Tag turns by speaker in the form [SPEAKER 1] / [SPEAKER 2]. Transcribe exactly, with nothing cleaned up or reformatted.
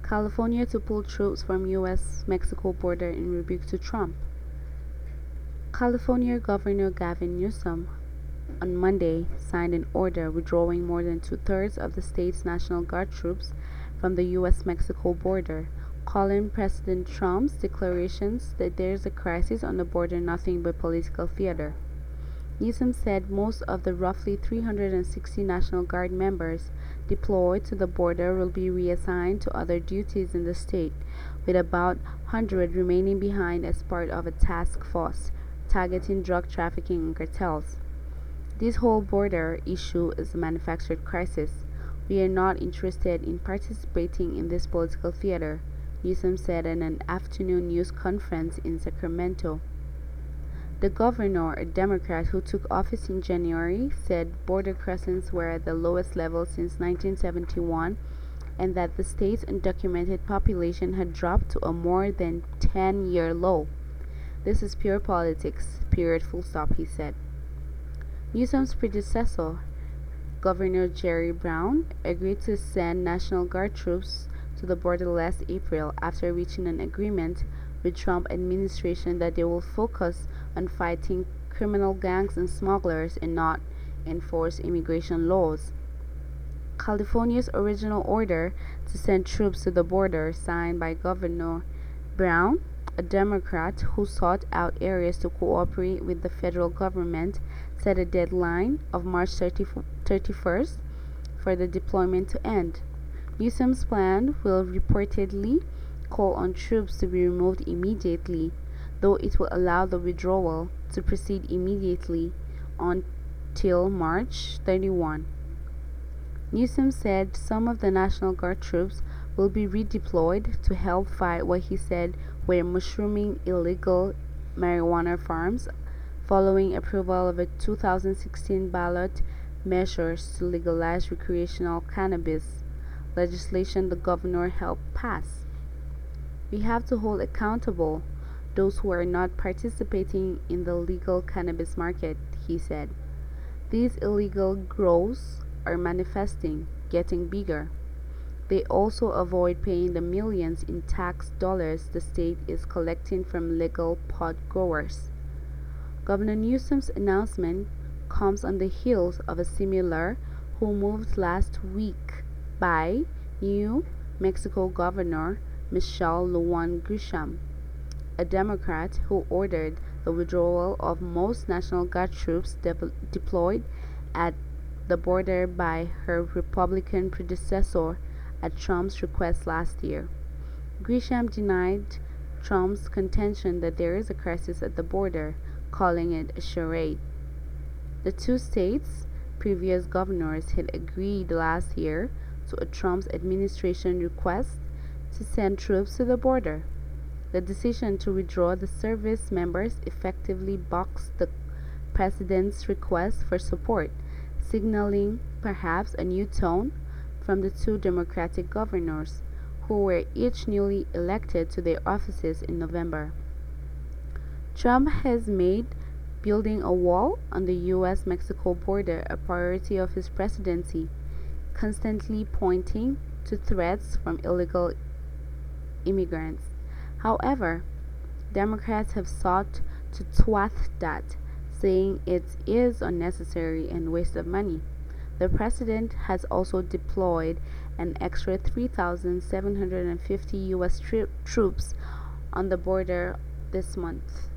[SPEAKER 1] California to pull troops from U S Mexico border in rebuke to Trump. California Governor Gavin Newsom on Monday signed an order withdrawing more than two-thirds of the state's National Guard troops from the U S Mexico border, calling President Trump's declarations that there is a crisis on the border nothing but political theater. Newsom said most of the roughly three hundred sixty National Guard members deployed to the border will be reassigned to other duties in the state, with about one hundred remaining behind as part of a task force targeting drug trafficking and cartels. This whole border issue is a manufactured crisis. We are not interested in participating in this political theater, Newsom said at an afternoon news conference in Sacramento. The governor, a Democrat who took office in January, said border crossings were at the lowest level since nineteen seventy-one and that the state's undocumented population had dropped to a more than ten-year low. This is pure politics, period, full stop, he said. Newsom's predecessor, Governor Jerry Brown, agreed to send National Guard troops to the border last April after reaching an agreement with Trump administration that they will focus on fighting criminal gangs and smugglers and not enforce immigration laws. California's original order to send troops to the border, signed by Governor Brown, a Democrat who sought out areas to cooperate with the federal government, set a deadline of March thirty-first for the deployment to end. Newsom's plan will reportedly call on troops to be removed immediately, though it will allow the withdrawal to proceed immediately until March thirty-first. Newsom said some of the National Guard troops will be redeployed to help fight what he said were mushrooming illegal marijuana farms following approval of a two thousand sixteen ballot measures to legalize recreational cannabis legislation the governor helped pass. We have to hold accountable those who are not participating in the legal cannabis market, he said. These illegal grows are manifesting, getting bigger. They also avoid paying the millions in tax dollars the state is collecting from legal pot growers. Governor Newsom's announcement comes on the heels of a similar who moved last week by New Mexico Governor Michelle Lujan Grisham, a Democrat who ordered the withdrawal of most National Guard troops de- deployed at the border by her Republican predecessor at Trump's request last year. Grisham denied Trump's contention that there is a crisis at the border, calling it a charade. The two states' previous governors had agreed last year to a Trump administration request to send troops to the border. The decision to withdraw the service members effectively boxed the president's request for support, signaling perhaps a new tone from the two Democratic governors, who were each newly elected to their offices in November. Trump has made building a wall on the U S Mexico border a priority of his presidency, constantly pointing to threats from illegal immigrants. However, Democrats have sought to thwart that, saying it is unnecessary and waste of money. The president has also deployed an extra three thousand seven hundred fifty U S tri- troops on the border this month.